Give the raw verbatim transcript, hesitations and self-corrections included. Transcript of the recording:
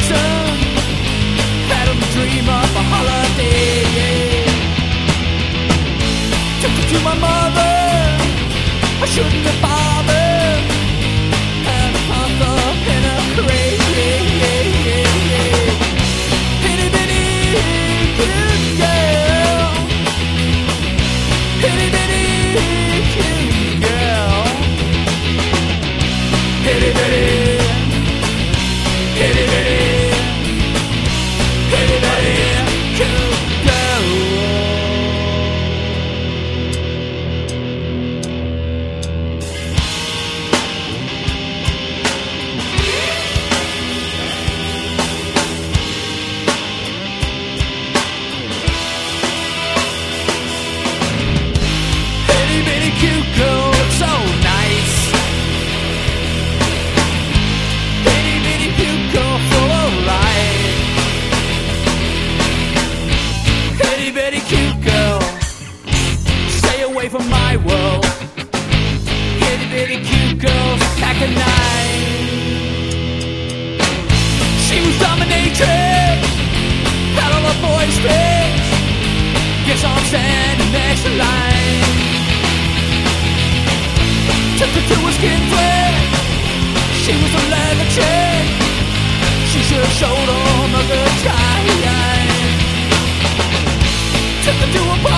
Jackson. Had him dream of a holiday. Took her to my mother. I shouldn't have bothered. And I popped up in a crate. Itty bitty cute girl. Itty bitty cute girl. Itty bitty. Itty bitty. Itty bitty cute girl. Itty bitty cute girl, looks so nice. Itty bitty cute girl, full of life. Itty bitty cute girl, stay away from my world. Itty bitty cute girl, pack a knife. She was dominatrix, had all the boys fixed. Guess I'm standing next in line. Took her to a skin flip. She was a leather chick. She should have showed 'em a good time. Took her to a